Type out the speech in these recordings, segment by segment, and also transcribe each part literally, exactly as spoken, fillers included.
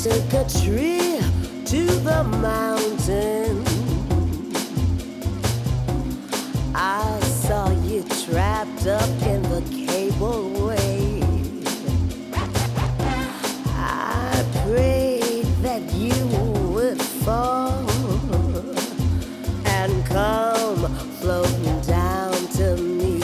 Take a trip to the mountain. I saw you trapped up in the cableway. I prayed that you would fall and come floating down to me.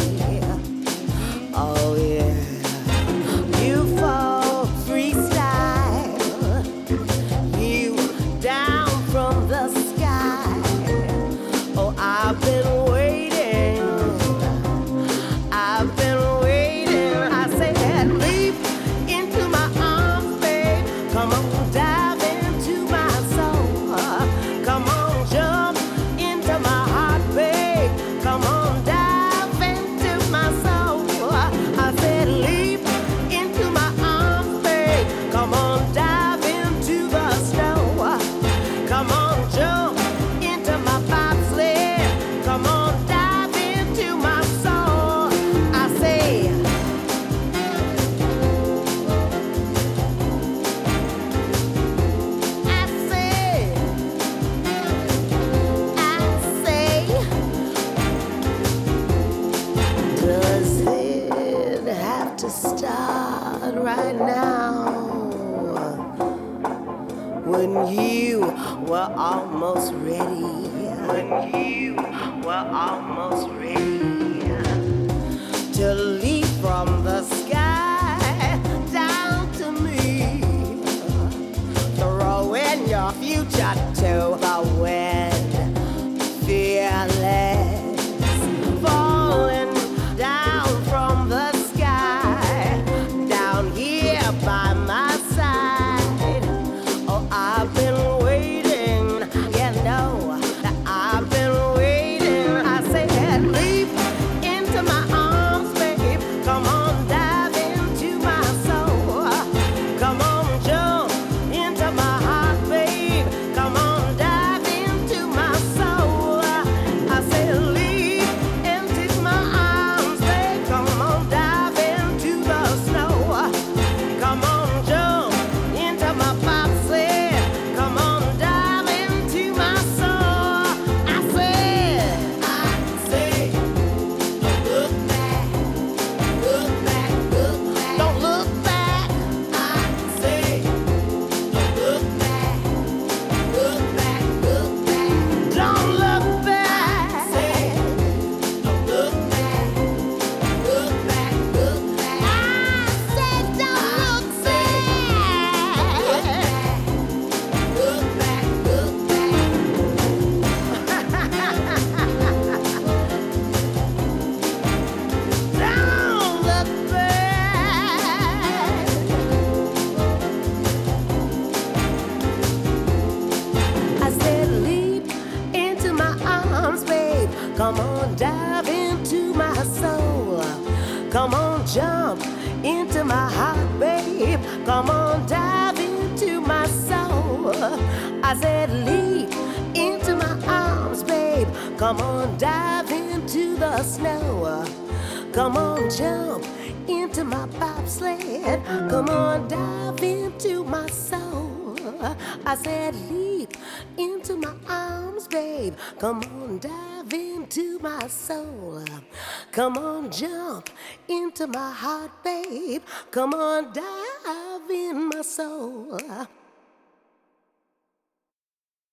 Oh yeah, you fall freestyle, you down from the sky. Oh, I've been waiting, I've been waiting. I said, leap into my arms, babe. Come on, dive into my soul. Come on, jump into my heart, babe. Come on, dive into my soul. I said, leap into my arms, babe. Come on, dive into the snow. Come on, jump into my bobsled. Come on, dive into my soul. I say, I say, I say, does it have to start right now? When you were almost ready, when you were almost ready to leap from the sky down to me, throwing your future to the wind, fearless, falling down from the sky, down here by my side. Oh, I've been waiting, you know, that I've been waiting. I said, leap into my arms, babe. Come on, dive into my soul. Come on, jump into my heart, babe. Come on, dive into my soul. I said, leap into my arms, babe. Come on, dive into the snow. Come on, jump into my bobsled. Come on, dive into my soul. I said, I say, don't look back, look back, look back. Don't look back. I say, don't look back, look back, look back. Don't look back. Say, don't look back, look back, look back. I said, don't look back. Look back, look back. Don't look back. I said, leap into my arms, babe. Come on, dive into my soul. Come on, jump into my heart, babe. Come on, dive into my soul. I said, leap into my arms, babe. Come on, dive into the snow. Come on, jump into my bobsled. Come on, dive into my soul. I said, leap into my arms, babe. Come on, dive into my soul. Come on, jump into my heart, babe. Come on, dive in my soul.